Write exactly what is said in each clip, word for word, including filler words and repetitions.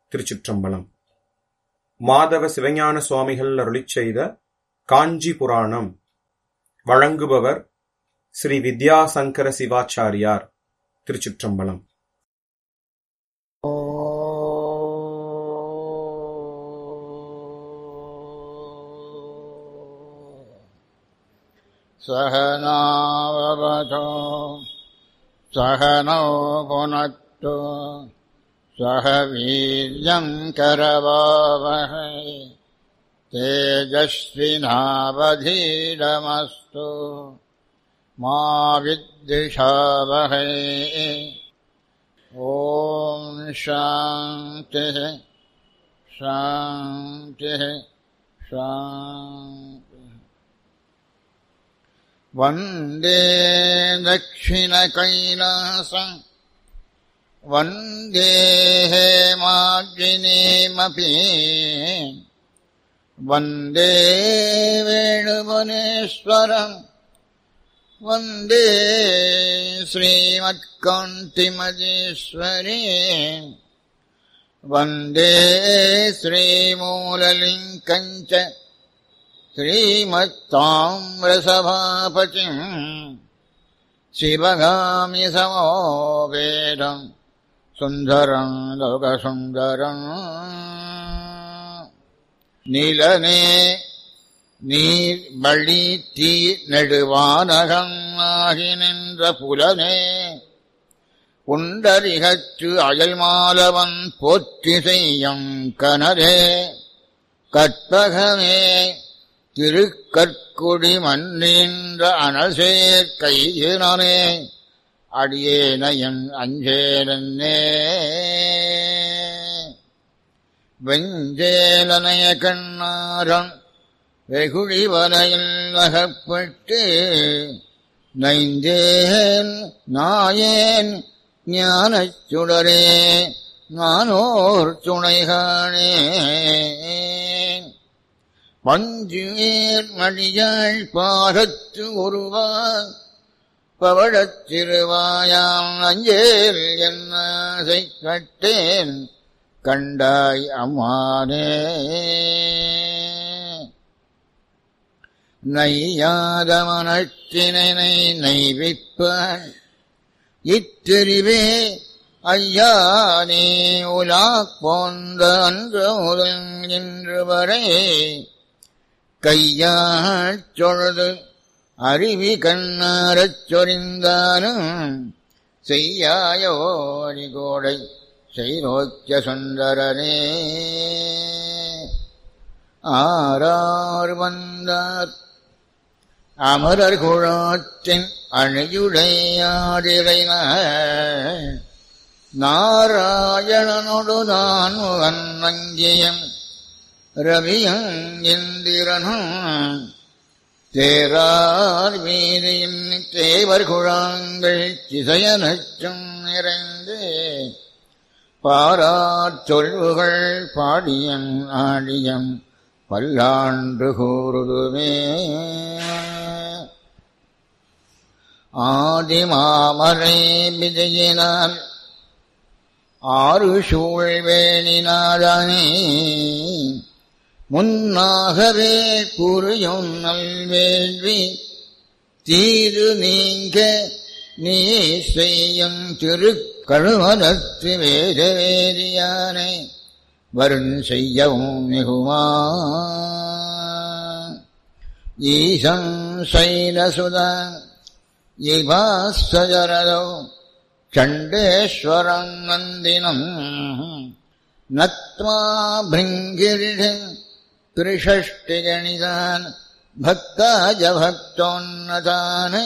திருச்சிற்றம்பலம். மாதவ சிவஞான சுவாமிகள் அருளிச் செய்த காஞ்சி புராணம். வழங்குபவர் ஸ்ரீ வித்யாசங்கர சிவாச்சாரியார். திருச்சிற்றம்பலம். சகனாவவதோ சகனோ புனக்து சக வீர்யம் கரவாவஹை தேஜஸ்வினாவதீதமஸ்து மா வித்விஷாவஹை. ஓம் சாந்தி சாந்தி சாந்தி. வந்தே தக்ஷிண கைலாசம் வந்தே ஹேமாக்னிமபி வந்தே வேணுவனேஸ்வரம் வந்தே ஸ்ரீமத்காந்திமஜேஸ்வரி வந்தே ஸ்ரீமூலலிங்கஞ்ச ஸ்ரீமத்தாம்ரசபாபதிம் சிவகாமி சமோவேதம் சுந்தரம் லோகசுந்தரம். நிலனே நீர் வழி தீ நெடுவானகம் ஆகி நின்ற புலனே புண்டரிகச்சு அயல்மாலவன் போற்றி செய்யும் கனரே கற்பகமே திருக்கற்குடி மன்னின்ற அனசேர் கையினே அடியேனையன் அஞ்சேலன்னே. வெஞ்சேலனைய கண்ணாரம் வெகுழி வலையில் நகப்பட்டு நைந்தேன் நாயேன் ஞானச் சுடரே நானோர் துணைகானே. பஞ்சுவேர் மடியாள் பாகத்து ஒருவான் பவழச் சிறுவாயாம் அஞ்சேல் என்னாசை கட்டேன் கண்டாய் அம்மானே. நையாத மனத்தினை நைவிப்பான் இத்தெரிவே ஐயா நீ உலாக் போந்த அன்று முதல் இன்று வரை கையாச் சொழுது அருவி கண்ணாரச் சொரிந்தானும் செய்யாயோரி கோடை செய்நோக்கிய சுந்தரனே. ஆரார் வந்தார் அமரர் குழாத்தின் அணியுடையாடிரை நாராயணனொடு நான் வன்னங்கியம் ரவியும் இந்திரனும் தேரார் வீதியின் தேவர் குழாங்கள் திசையனச்சும் நிறைந்து பாரார் சொல்வுகள் பாடியன் ஆடியம் பல்லாண்டு கூறுதுமே. ஆதிமாமரை விஜயினால் ஆறு சூழ்வேணினாதானே முன்னாகவே புரியும் நல்வேள்வி தீது நீங்க நீ செய்யும் திருக்கழுமலத்து வேத வேதியானை வருண் செய்யவும் மிகுமா. ஈசம் சைலசுதா இவாசரதோ சண்டேஸ்வரம் நந்தினம் நத்மா பிருங்கிரிஷன் திரிஷஷ்டிகணிதான் பக்தாஜ பக்தோன்னதானே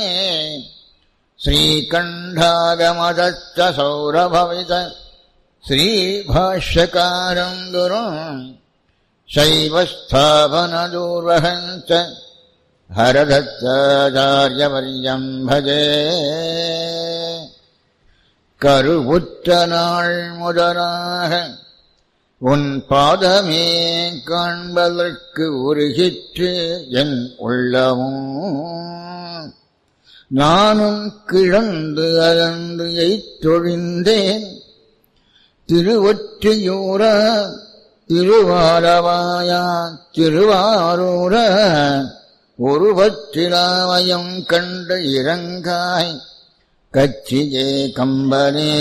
ஸ்ரீகண்டாகமதச்ச சௌரபவித ஸ்ரீபாஷ்யகாரம் குரும் சைவஸ்தாபனதூர்வகஞ்ச ஹரதத்தாச்சார்யவர்யம் பஜே. கருவுற்ற நாள் முதலாக உன் பாதமே காண்பதற்கு உருகிற்று என் உள்ளமும் நானும் கிழந்து அகன்று எய்தொழிந்தேன் திருவொற்றியூர திருவாரவாயா திருவாரூர ஒருவற்றிலாமயம் கண்டு இறங்காய் கச்சியே கம்பனே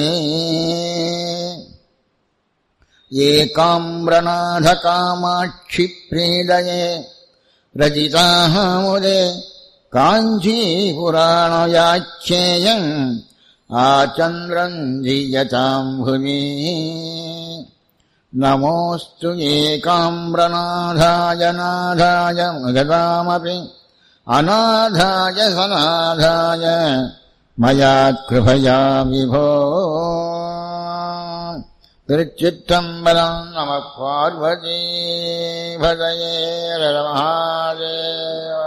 ஏகாம்பிரநாத காமாட்சி பிரீதயே ரஜிதாமுதே காஞ்சி புராணயாச்சேயம் ஆச்சந்திரஞ்சீயதாம் புவி நமோஸ்து ஏகாம்பிரநாதாய நாதாய மகதாமபி அநாதாய சநாதாய மயா கிருபயா விபோ. திருச்சிற்றம்பலம். நம பார்வதி பதயே மகாதேவ.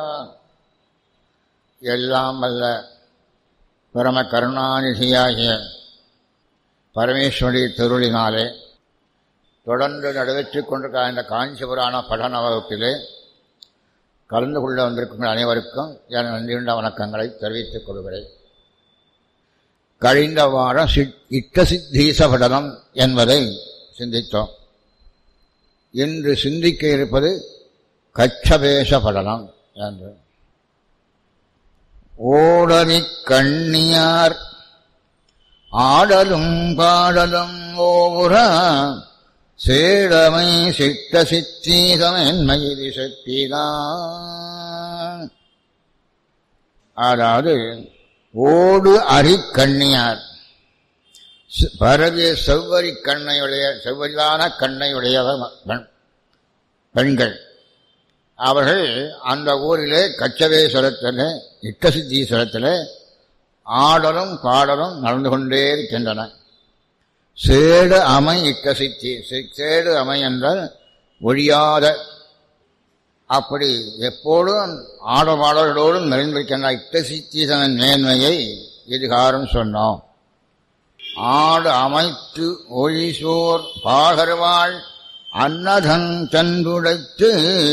எல்லாம் வல்ல பரம கருணாநிதியாகிய பரமேஸ்வரி திருளினாலே தொடர்ந்து நடைபெற்றுக் கொண்டிருக்கிற இந்த காஞ்சி புராண படன வகுப்பிலே கலந்து கொள்ள வந்திருக்கும் அனைவருக்கும் என் நன்றியுண்ட வணக்கங்களை தெரிவித்துக் கொள்கிறேன். கழிந்த வாரம் இட்ட சித்தீச படனம் என்பதை சிந்தித்தோம். இன்று சிந்திக்க இருப்பது கச்சபேச படனம் என்று. ஓடவி கண்ணியார் ஆடலும் பாடலும் ஓவுரா சேடமை சிட்ட சித்தீசமென்மயிரி சக்திதான். அதாவது ஓடு அரி கண்ணியார், பரவிய செவ்வரி கண்ணையுடைய செவ்வரிதான கண்ணையுடைய பெண்கள். அவர்கள் அந்த ஊரிலே கச்சவேஸ்வரத்திலே இட்டசித்தீஸ்வரத்திலே ஆடலும் பாடலும் நடந்து கொண்டே இருக்கின்றன. சேடு அமை இட்டசித்தி, சேடு அமை என்றால் ஒழியாத, அப்படி எப்போதும் ஆடபாடலோடும் நிறைந்திருக்கின்ற இட்டசித்தீசனின் மேன்மையை இதுகாரம் சொன்னோம். ஆடு அமைத்து ஒழிசோர் பாகர்வாள் அன்னதன் தன்றுடைத்து.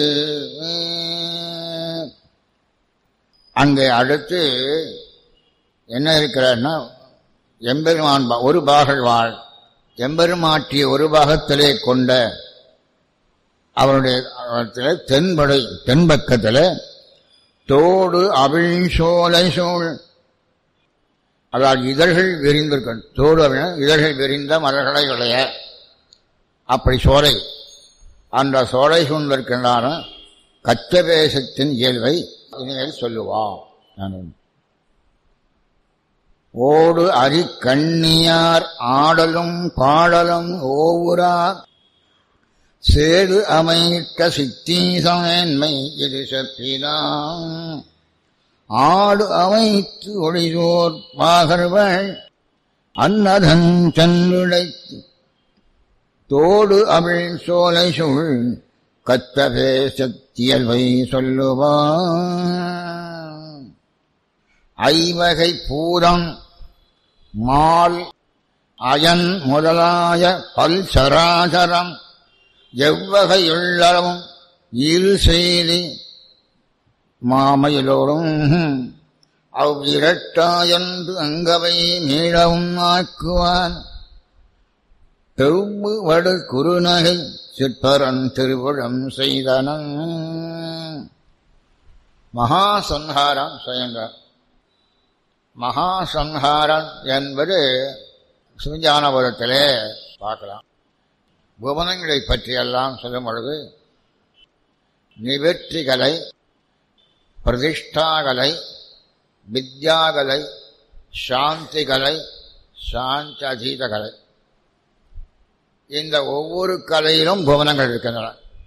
அங்கே அடுத்து என்ன இருக்கிறார்னா, எம்பெருமான் ஒரு பாகல் வாழ் எம்பெருமாற்றிய ஒரு பாகத்திலே கொண்ட அவருடைய தென்படை தென்பக்கத்தில் தோடு அவிழ் சோலை சூழ், அதாவது இதழ்கள் விரிந்திருக்க, தோடு இதழ்கள் விரிந்த மலர்களை உடைய அப்படி சோலை, அந்த சோலை சூழ்ந்திருக்கின்றான கச்சபேசத்தின் இயல்பை இனிமேல் சொல்லுவான். ஓடு அரி கண்ணியார் ஆடலும் பாடலும் ஓவுரா சேடு அமைக்க சித்தீசமேன்மை இது சத்திதான். ஆடு அமைத்து ஒளிசோர் பாகர்வள் அன்னதன் சென்றுடைத்து தோடு அவிழ் சோலை சூழ் கச்சபேசத்தியல்வை சொல்லுவான். ஐவகை பூதம் மால் அயன் முதலாய பல் சராசரம் எவ்வகையுள்ளவும் இரு செய்தி மாமையிலோடும் அவ்விரட்டாயன்று அங்கவை மீளவும் ஆக்குவான். தெவ்வு வடு குறுநகை சிற்பரன் திருவுளம் செய்தனன். மகாசம்ஹாரம் செய்கின்றார். மகாசம்ஹாரம் என்பது சிவஞானபுரத்திலே பார்க்கலாம். புவனங்களை பற்றியெல்லாம் சொல்லும் பொழுது நிவர்த்திகலை, பிரதிஷ்டாகலை, வித்யாகலை, சாந்திகலை, சாந்தி அதீதகலை, இந்த ஒவ்வொரு கலையிலும் புவனங்கள் இருக்கின்றன.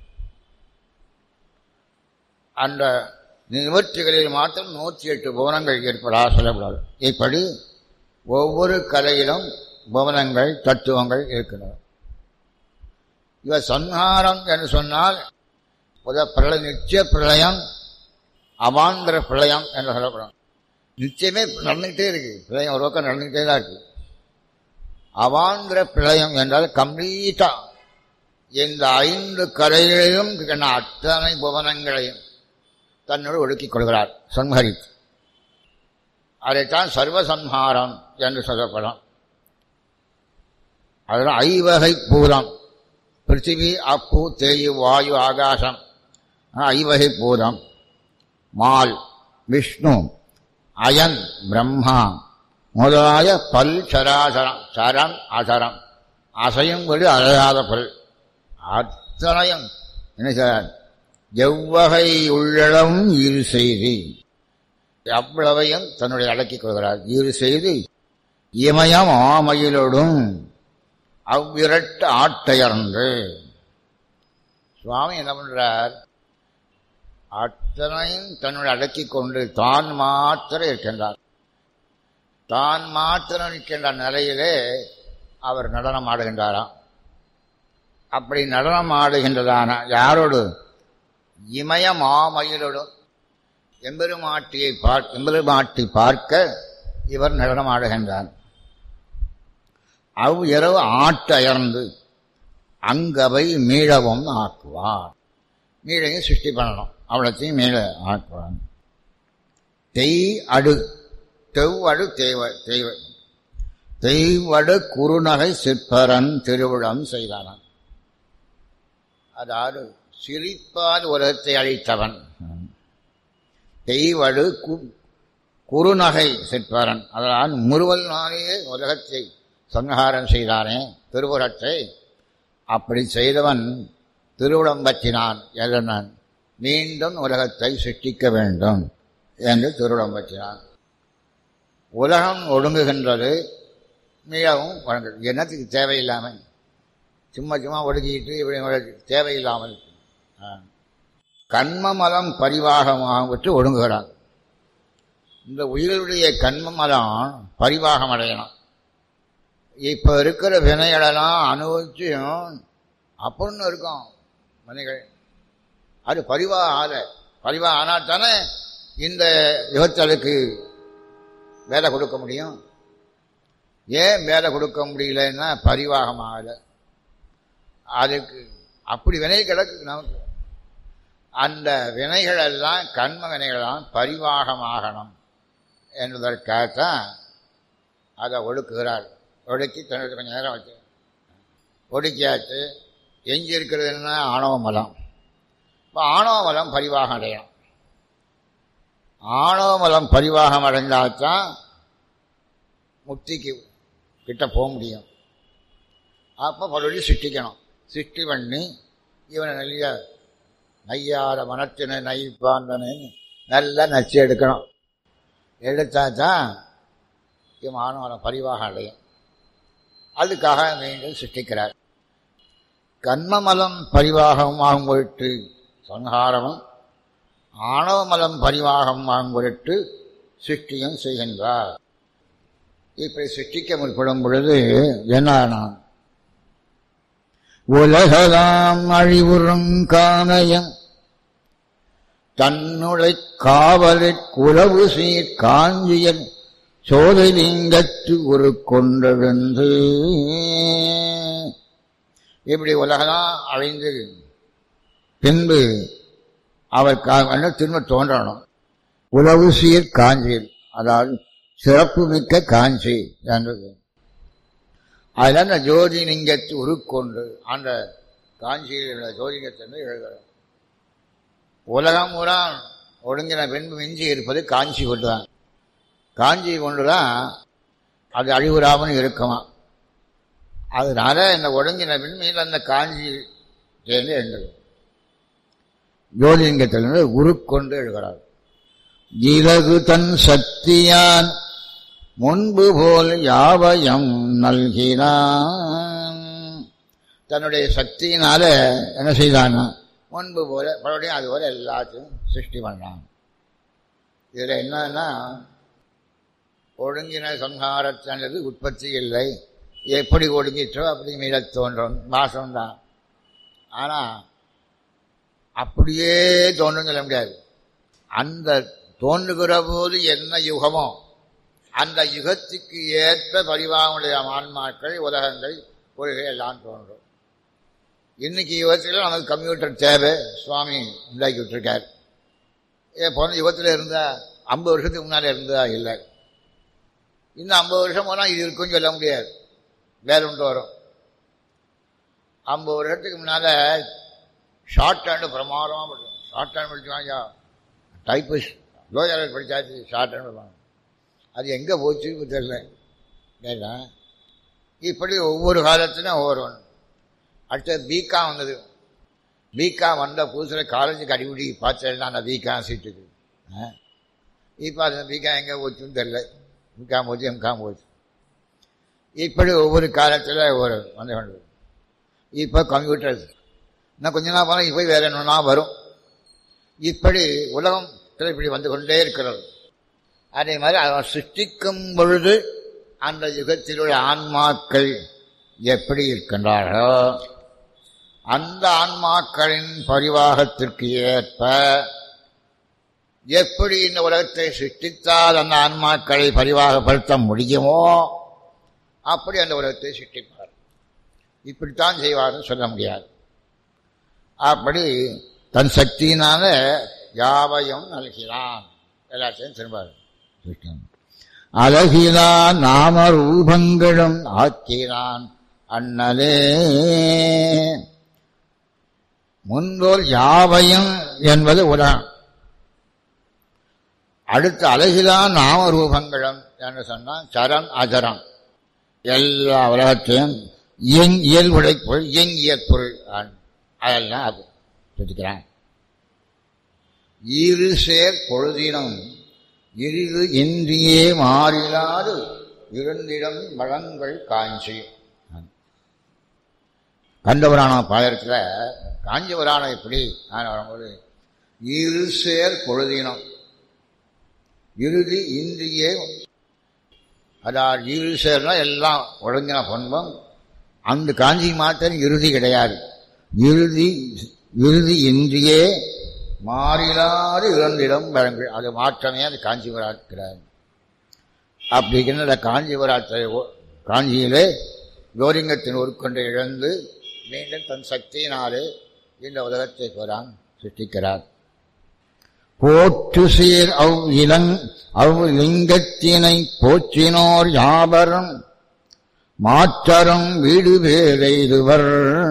அந்த நிவர்த்திகளில் மாத்திரம் நூற்றி எட்டு புவனங்கள் ஏற்படாத சொல்லக்கூடாது. இப்படி ஒவ்வொரு கலையிலும் புவனங்கள் தத்துவங்கள் இருக்கின்றன. இவ சம்ஹாரம் என்று சொன்னால் பிரளய நிச்சய பிரளயம், அவாந்திர பிரளயம் என்று சொல்லப்படும். நிச்சயமே நடந்துகிட்டே இருக்கு, பிரளயம் ஒரு பக்கம் நடந்துகிட்டே தான் இருக்கு. அவாந்திர பிரளயம் என்றால் கம்ப்ளீட்டா இந்த ஐந்து கரைகளிலும் அத்தனை புவனங்களையும் தன்னோடு ஒடுக்கிக் கொள்கிறார், சம்ஹரித்து. அதைத்தான் சர்வசம்ஹாரம் என்று சொல்லப்படும். அதெல்லாம் ஐவகை பூதம். பிருத்திவி, அப்பு, தேயு, வாயு, ஆகாசம் ஐவகை பூதம். மால், விஷ்ணு, அயன், பிரம்மா முதலாய பல் சராசரம், சரம் அசரம், அசையும் கொடு அழையாத பொருள் அத்தனையும் என்ன சார் எவ்வகை உள்ளளவும் ஈடு செய்தி அவ்வளவையும் தன்னுடைய அடக்கிக் கொள்கிறார். ஈடு செய்து இமயம் ஆமையிலோடும் அவ்விரட்டு ஆட்டையர்ந்து சுவாமி என்ன பண்றார்? அத்தனையும் தன்னுடைய அடக்கிக் கொண்டு தான் மாத்திரம் இருக்கின்றார். தான் மாத்திரம் இருக்கின்ற நிலையிலே அவர் நடனம் ஆடுகின்றாராம். அப்படி நடனம் ஆடுகின்றதான யாரோடு? இமய மாமயிலோடும் எம்பெருமாட்டியை பார்க்க எம்பெருமாட்டி பார்க்க இவர் நடனம் ஆடுகின்றார். அவ் இரவு ஆட்டயர்ந்து அங்கவை மீளவும் ஆக்குவார். மீளையும் சிருஷ்டி பண்ணணும், அவ்வளத்தையும் மீள ஆக்குவார். தெய் அடு தெவ்வடு தேவ தெய்வ தெய்வடு குறுநகை சிற்பரன் திருவிழம் செய்தானான். அதாவது சிரிப்பால் உலகத்தை அழித்தவன். தெய்வடு குறுநகை சிற்பரன், அதனால் முறுவல் நாளையே உலகத்தை சங்காரம் செய்தானே திருவுலகத்தை. அப்படி செய்தவன் திருவுளம் பற்றினான். எதனான்? மீண்டும் உலகத்தை சிருஷ்டிக்க வேண்டும் என்று திருவுளம் பற்றினான். உலகம் ஒடுங்குகின்றது, மிகவும் வழங்குது. என்னத்துக்கு தேவையில்லாமல் சும்மா சும்மா ஒடுக்கிட்டு இப்படி தேவையில்லாமல் கண்மமலம் பரிவாகமாக விட்டு ஒடுங்குகிறான். இந்த உயிர்களுடைய கண்மமலம் பரிவாகம் அடையணும். இப்போ இருக்கிற வினைகளெல்லாம் அனுபவிச்சும் அப்படின்னு இருக்கும் வினைகள். அது பரிவாக ஆல பரிவாக ஆனால் தானே இந்த யுகத்தலுக்கு வேலை கொடுக்க முடியும். ஏன் வேலை கொடுக்க முடியலன்னா பரிவாகமாகல. அதுக்கு அப்படி வினை கிடக்கு நமக்கு. அந்த வினைகள் எல்லாம் கண்ம வினைகளெல்லாம் பரிவாகமாகணும் என்பதற்காகத்தான் அதை ஒடுக்குகிறார். ஒடுக்கி தன்னுடைய கொஞ்சம் நேரம் வச்சு ஒடுக்கியாச்சு. எஞ்சி இருக்கிறது என்ன? ஆணவ மலம். இப்போ ஆணவ மலம் பரிவாகம் அடையணும். ஆணவ மலம் பரிவாகம் அடைந்தால்தான் முக்திக்கு கிட்ட போக முடியும். அப்போ மறுபடியும் சிருஷ்டிக்கணும். சிருஷ்டி பண்ணி இவனை நல்ல நையாத மனத்தினை நைப்பாந்தனை நல்லா நச்சு எடுக்கணும். எடுத்தாதான் இவன் ஆணவம் பரிவாகம் அடையும். அதுக்காக மீண்டும் சிருஷ்டிக்கிறார். கண்மமலம் பரிவாகம் ஆகும் பொருட்டு சங்காரமும் ஆணவமலம் பரிவாகம் ஆகும் பொருட்டு சிருஷ்டியும் செய்கின்றார். இப்படி சிருஷ்டிக்க முற்படும் பொழுது என்ன? உலகலாம் அழிவுறுங்கானயம் தன்னுடை காவலிற் குலவு சீர் காஞ்சியன் சோதலிங்கத்து ஒரு கொண்டெழுந்து. இப்படி உலகலாம் அழிந்து பின்பு அவர் திரும்ப தோன்றணும். உலவு சீர் காஞ்சியில், அதாவது சிறப்பு மிக்க காஞ்சி என்றது. அதில் அந்த ஜோதிலிங்கத்தை உருக்கொண்டு அந்த காஞ்சியில் உள்ள ஜோதிலிங்கத்தை எழுதுகிறோம். உலகம் பூரா ஒடுங்கின பின்பு மிஞ்சி இருப்பது காஞ்சி கொண்டுதான். காஞ்சி கொண்டுதான் அது அழிவுறாமல் இருக்குமா. அதனால இந்த ஒடுங்கின பின்மையில் அந்த காஞ்சி சேர்ந்து எழுந்தது. ஜோதிலிங்கத்திலிருந்து உருக்கொண்டு எழுகிறார். இலகு தன் சக்தியான் முன்பு போல் யாவயம் நல்கினான். தன்னுடைய சக்தியினால என்ன செய்தானா? முன்பு போல மறுபடியும் அது போல எல்லாத்தையும் சிருஷ்டி பண்ணான். இதில் என்னன்னா, ஒடுங்கின சங்காரத்தானது உற்பத்தி இல்லை. எப்படி ஒடுங்கிற்றோ அப்படி மீளத் தோன்றும் வாசம்தான். ஆனால் அப்படியே தோன்றும் சொல்ல முடியாது. அந்த தோன்றுகிற போது என்ன யுகமோ அந்த யுகத்துக்கு ஏற்ப பரிவாகமுடைய ஆன்மாக்கள், உலகங்கள், கொள்கை எல்லாம் தோன்றும். இன்னைக்கு யுகத்தில் நமக்கு கம்ப்யூட்டர் தேவை, சுவாமி உண்டாக்கி விட்டுருக்கார். ஏன் போன யுகத்தில் இருந்தா ஐம்பது வருஷத்துக்கு முன்னாடி இருந்தா இல்லை. இன்னும் ஐம்பது வருஷம் போனால் இது இருக்குன்னு சொல்ல முடியாது. வேற ஒன்று வரும். ஐம்பது வருஷத்துக்கு முன்னால ஷார்ட் ஹேண்டு பிரமாதமாக படிச்சோம். ஷார்ட் ஹேண்ட் படிச்சுவாங்க, டைப்பிஸ்ட் லோயர் படித்தாச்சு, ஷார்ட் ஹேண்ட் படிப்பாங்க. அது எங்கே போச்சு இப்போ தெரியல. ஏன்னா இப்படி ஒவ்வொரு காலத்துலையும் ஒவ்வொரு ஒன்று. அடுத்தது பிகாம் வந்தது. பிகாம் வந்த புதுசில் காலேஜுக்கு அடிப்படி பார்த்தேன்னா அந்த பிகாம் சீட்டுக்கு. இப்போ அது பிகாம் எங்கே போச்சுன்னு தெரியல. பிகாம் போச்சு, எம்காம் போச்சு. இப்படி ஒவ்வொரு காலத்தில் ஒவ்வொரு வந்து கொண்டு. இப்போ கம்ப்யூட்டர்ஸ் இன்னும் கொஞ்ச நாள் போனால் இப்போ வேறு என்னன்னா வரும். இப்படி உலகத்தில் இப்படி வந்து கொண்டே இருக்கிறது. அதே மாதிரி அவன் சிருஷ்டிக்கும் பொழுது அந்த யுகத்தில் உள்ள ஆன்மாக்கள் எப்படி இருக்கின்றார்களோ அந்த ஆன்மாக்களின் பரிவாகத்திற்கு ஏற்ப எப்படி இந்த உலகத்தை சிருஷ்டித்தால் அந்த ஆன்மாக்களை பரிவாகப்படுத்த முடியுமோ அப்படி அந்த உலகத்தை சிருஷ்டிப்பார். இப்படித்தான் செய்வார்னு சொல்ல முடியாது. அப்படி தன் சக்தியினால யாவையும் நல்கிறான், எல்லாத்தையும் திரும்பார். அழகிலா நாம ரூபங்களும் ஆக்கிறான் அண்ணலே. முன்போல் யாவையும் என்பது உலகம். அடுத்து அழகிலா நாம ரூபங்களும் என்று சொன்னால் சரம் அஜரம் எல்லா உலகத்தையும் இயங் இயல்புடை பொருள் இயங்கிய பொருள் அதெல்லாம் அது சொல்லிக்கிறான். இரு சேர் பொழுதினம் இரு இன்றியே மாறிலாது இருந்திடம் வளங்கள் காஞ்சி. கண்டபுராண பாயத்தில் காஞ்சி புராணம் எப்படி வரும்போது இரு சேர் பொழுதினம் இறுதி இன்றியே, அதாவது இரு சேர்னா எல்லாம் ஒழுங்கின பண்பம். அந்த காஞ்சி மாத்திரம் இறுதி கிடையாது. இறுதி இறுதி இன்றியே மாறிலாது இறந்திடம் வழங்கு. அது மாற்றமே அது காஞ்சிபுராத் கிடையாது. அப்படிங்கிற காஞ்சிபுராத்தை காஞ்சியிலே கோலிங்கத்தின் உருக்கொண்டை இழந்து மீண்டும் தன் சக்தியினாலே இந்த உலகத்தை புறான் சிருஷ்டிக்கிறார். போற்று சீர் அவ் இளங் அவ் லிங்கத்தினை போற்றினோர் யாவரும் மாற்றரும் வீடு பேரெய்துவர்.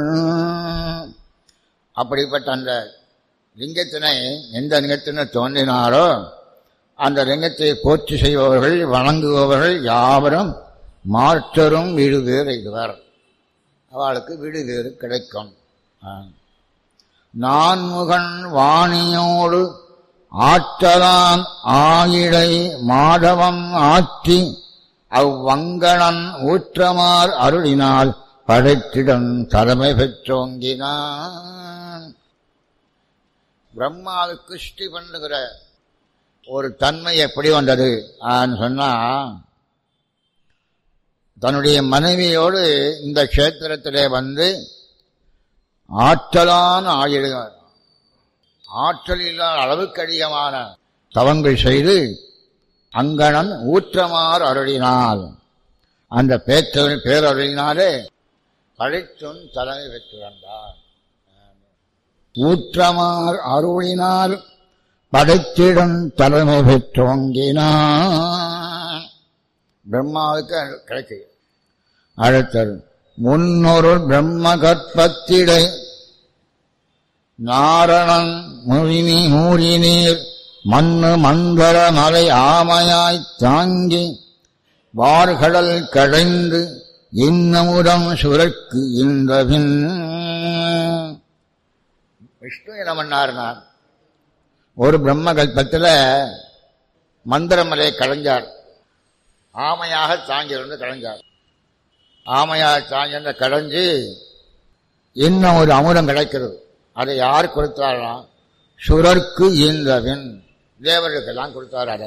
அப்படிப்பட்ட அந்த லிங்கத்தினை எந்த லிங்கத்தினை தோன்றினாரோ அந்த லிங்கத்தை போற்றி செய்பவர்கள் வணங்குபவர்கள் யாவரும் மாற்றரும் வீடு பேரெய்துவர். அவளுக்கு வீடு பேறு கிடைக்கும். நான்முகன் வாணியோடு ஆற்றலான் ஆயிடை மாதவம் ஆற்றி அவ்வங்கணன் ஊற்றமார் அருளினால் படைத்திடம் தலைமை பெற்றோங்கினான். பிரம்மாவுக்கு சிருஷ்டி பண்ணுகிற ஒரு தன்மை எப்படி வந்தது சொன்னா, தன்னுடைய மனைவியோடு இந்த கஷேத்திரத்திலே வந்து ஆற்றலான ஆயிடு ஆற்றல் இல்லாத அளவுக்கு அதிகமான தவங்கள் செய்து அங்கணன் ஊற்றமார் அருளினால் அந்த பேற்றவன் பேரருளினாலே படைத்தும் தலைமை பெற்று வந்தார். ஊற்றமார் அருளினால் படைத்திடம் தலைமை பெற்றோங்கினான். பிரம்மாவுக்கு கிடைக்கு. அடுத்தது முன்னொரு பிரம்ம கற்பத்திடை நாரணன் முறினி மூறினீர் மண்ணு மந்தர மலை ஆமையாய்த் தாங்கி வார்கடல் கடைந்து இன்னமுடம் சுரக்கு இன்றபின். விஷ்ணு என்ன பண்ணார்னார், ஒரு பிரம்ம கல்பத்தில் மந்திரமலையை களைஞ்சார். ஆமையாக தாங்கியிருந்து களைஞ்சார். ஆமையாக தாங்கியிருந்த களைஞ்சு இன்னும் ஒரு அமுதம் கிடைக்கிறது. அதை யார் கொடுத்தாரா? சுரர்க்கு ஈந்தவின் தேவர்களுக்கெல்லாம் கொடுத்தார். அதை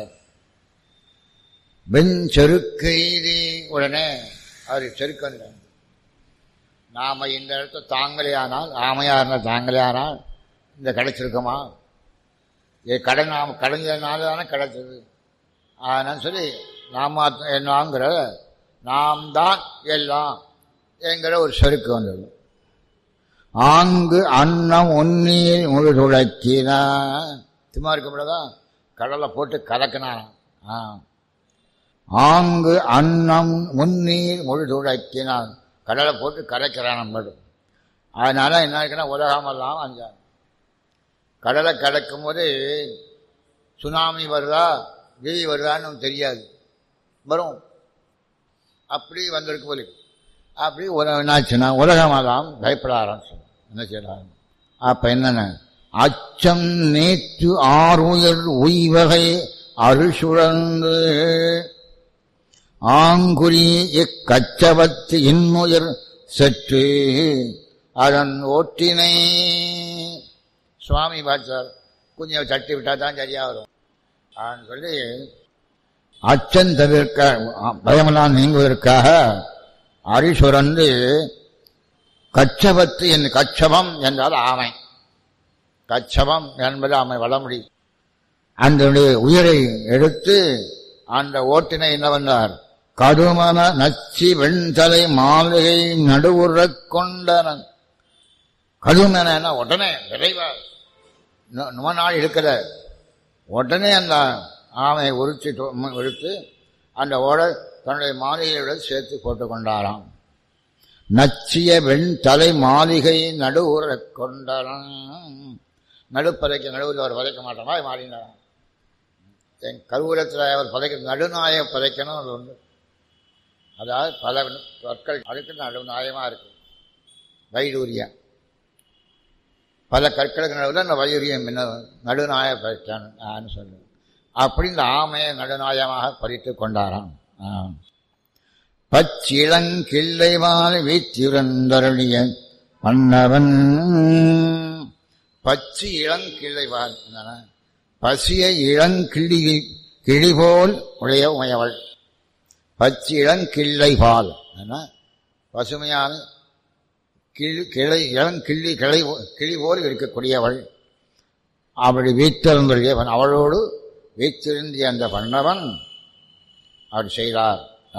வெண் செருக்கு எய்தி உடனே அவர் செருக்கு வந்து நாம இந்த இடத்த தாங்கலையானால் ஆமையா இருந்த தாங்கலையானால் இந்த கிடைச்சிருக்கோமா? ஏ கடை நாம் கடைஞ்சதுனால தானே கிடைச்சது. ஆனால் சொல்லி நாம என்னங்கிற நாம் தான் எல்லாம் என்கிற ஒரு செருக்கு வந்தது. ஆங்கு அன்னம் ஒன்னீர் முழு துளக்கினா சும்மா இருக்கப்படாதா, கடலை போட்டு கலக்கினான். ஆங்கு அன்னம் முன்னீர் முழு துளக்கினான், கடலை போட்டு கலக்கிறான். நம்ம அதனால என்ன இருக்குன்னா உலகமெல்லாம் அஞ்சாங்க. கடலை கடக்கும் போது சுனாமி வருதா கிழி வருதான்னு தெரியாது, வரும். அப்படி வந்திருக்கு போல. அப்படி என்னாச்சுன்னா உலகமெல்லாம் பயப்பட ஆரம்பிச்சு. என்ன செய்யலாம்? அப்ப என்னென்ன அச்சம் நேற்று ஆறுயர் உய்வகை அருசுழந்து ஆங்குறி இக்கச்சவத்து இன்னுயர் சற்று அதன் ஓட்டினை. சுவாமி பார்த்தார், கொஞ்சம் தட்டி விட்டா தான் சரியா வரும் அப்படின்னு சொல்லி அச்சம் தவிர்க்க பயமெல்லாம் நீங்குவதற்காக அரிசுரந்து கச்சவத்து என் கச்சவம் என்றால் ஆமை. கச்சவம் என்பது ஆமை வளமுடி. அந்த உயிரை எடுத்து அந்த ஓட்டினை என்ன வந்தார்? கடுமன நச்சி வெண்தலை மாளிகை நடுவுறக் கொண்டன. கடுமன உடனே விரைவா நும நாள் இருக்கிற உடனே அந்த ஆமையை உரிச்சு எடுத்து அந்த ஓடை தன்னுடைய மாளிகையுடன் சேர்த்து போட்டுக் கொண்டாராம். நச்சிய வெண் தலை மாளிகை நடுவுறக் கொண்டாராம். நடுப்பதைக்க நடுவில் அவர் பதைக்க மாட்டோமா மாறினாராம். என் கருவூலத்தில் அவர் பதைக்க நடுநாய பதைக்கணும் அது ஒன்று. அதாவது பல சொற்கள் அதுக்கு நடுநாயமாக இருக்கு. வைடூரியம் பல கற்களுக்கு நடுவில் அந்த வைடூரியம் என்ன நடுநாய பதைக்கான்னு சொல்லு. அப்படி இந்த ஆமையை நடுநாயமாக பறித்து கொண்டாராம். பச்சிளங்கிள்ளைவால் வீத்திருந்தருளிய மன்னவன். பச்சி இளங்கிள்ளைவால் பசிய இளங்கிள்ளி கிளிபோல் உடைய உமையவள். பச்சி இளங்கிள்ளைவால் பசுமையான கிளி கிளை இளங்கிள்ளி கிளை கிளி போல் இருக்கக்கூடியவள். அப்படி வீத்திருந்தவன் அவளோடு வீத்திருந்திய அந்த பண்ணவன் அவர் செய்தார்.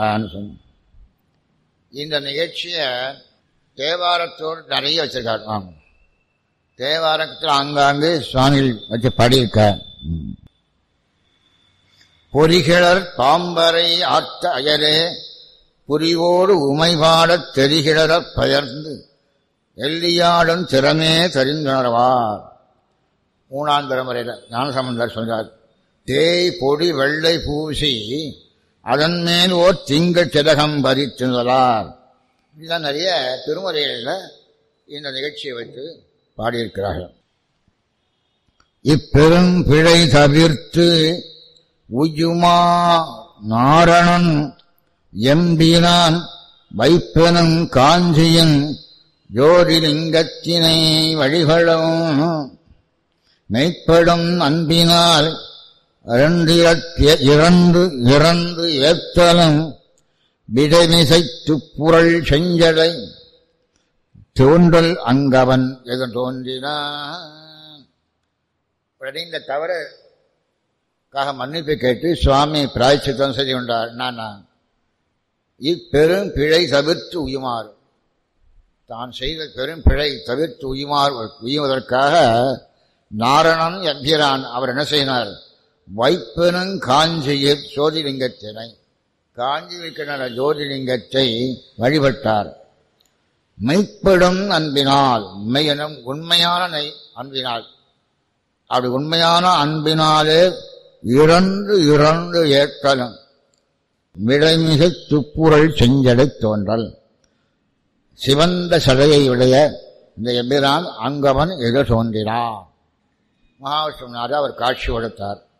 இந்த நிகழ்ச்சியை தேவாரத்தோடு நிறைய வச்சிருக்காரு. வாங்க, தேவாரத்தில் ஆங்காங்கு சுவாமிகள் வச்சு பாடியிருக்கார். பொறிகிழர் பாம்பரை ஆத்த அயரே புரிவோடு உமைபாடத் தெரிகிழறப் பெயர்ந்து எல்லியாடும் திறமே தெரிந்துணர்வார். மூணாம் தலைமுறையில் ஞானசம்பந்தர் சொல்றார், தேய் பொடி வெள்ளை பூசி அதன் மேல் ஓர் திங்கள் சிதகம் பறித்துள்ளார். இதுதான் நிறைய திருமுறைகளில் இந்த நிகழ்ச்சியை வைத்து பாடியிருக்கிறார்கள். இப்பெரும் பிழை தவிர்த்து உயுமா நாரணன் எம்பினான் வைப்பெனும் காஞ்சியின் ஜோதிலிங்கத்தினை வழிபடும் மெய்ப்படும் அன்பினால் இறந்து இறந்து ஏத்தலும் விடைமிசை துப்புரள் செஞ்சடை தோன்றல் அங்கவன் எது தோன்றினான். இந்த தவறுக்காக மன்னிப்பு கேட்டு சுவாமி பிராயச்சித்தம் செய்து கொண்டார். நானா இப்பெரும் பிழை தவிர்த்து உயுமாறு, தான் செய்த பெரும் பிழை தவிர்த்து உயுமாறு உயுவதற்காக நாரணன் எம்பிரான் அவர் என்ன செய்தார்? வைப்பெனும் காஞ்சியில் ஜோதிலிங்கத்தினை காஞ்சி வைக்கின்ற ஜோதிலிங்கத்தை வழிபட்டார். மெய்ப்படும் அன்பினால், மெய்யனும் உண்மையான நெய் அன்பினால், அப்படி உண்மையான அன்பினாலே இறந்து இறந்து ஏற்றலும் விடைமிகை துப்புரள் செஞ்சடை தோன்றல். சிவந்த சடையை உடைய இந்த எம்பிரான் அங்கவன் எது தோன்றினார். மகாவிஷ்ணுநாதர் அவர் காட்சி கொடுத்தார்.